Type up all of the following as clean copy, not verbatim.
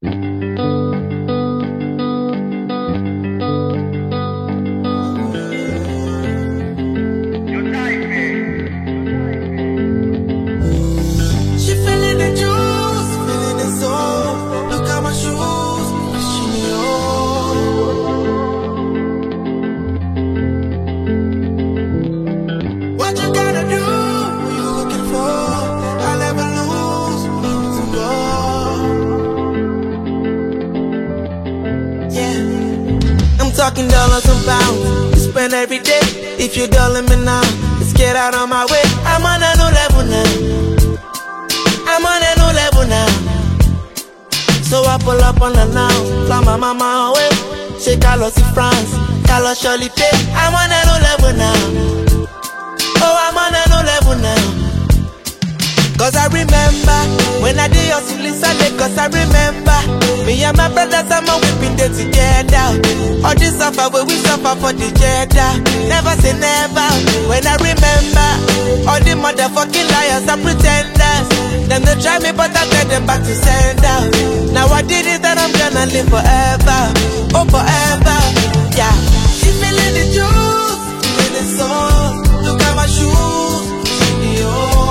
Talking dollars and pounds, you spend every day. If you dollar me now, let's get out of my way. I'm on a new level now. I'm on a new level now. So I pull up on her now, fly my mama away. She Carlos in France, Carlos Shirley Day. I'm on a new level now. Oh, I'm on a new level now. Cause I remember when I did your silly Sunday. Cause I remember me and my brothers and my weeping day together. All this suffer where we suffer for the Jeddah. Never say never. When I remember all the motherfucking liars and pretenders. Them they try me but I tell them back to sender. Now I did it and I'm gonna live forever. Oh forever, yeah. She feeling the juice, feeling the soul. Look at my shoes, yo.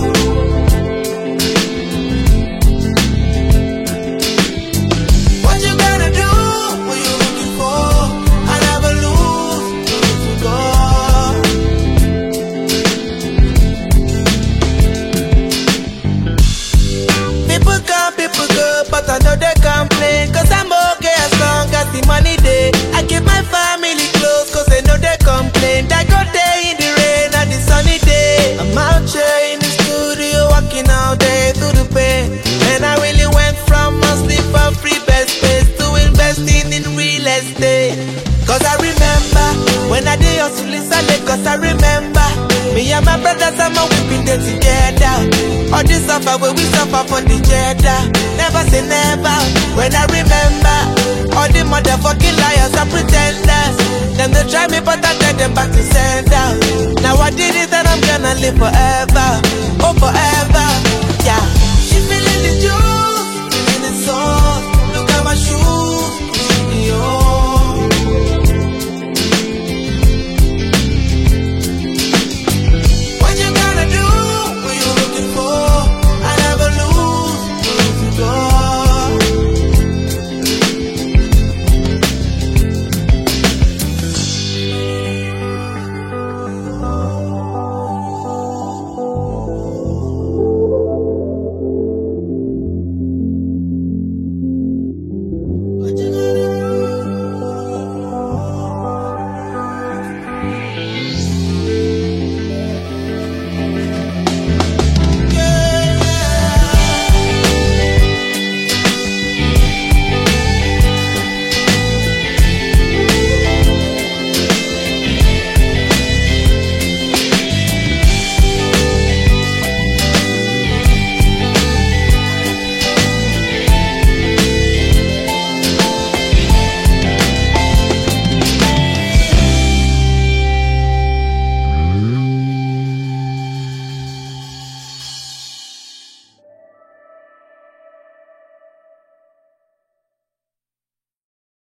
But I know they complain, cause I'm okay as long as the money day. I keep my family close, cause they know they complain. I go there in the rain and the sunny day. I'm out here in the studio, working all day through the pain. And I really went from mostly for free best space to investing in real estate. Cause I remember when I did hustle in Sunday. Cause I remember me and my brothers and my weeping day together. All this suffer where we suffer for the Jeddah. Never say never. When I remember all the motherfucking liars and pretenders. Them they try me but I tell them back to sender. Now I did it and I'm gonna live forever. Oh forever.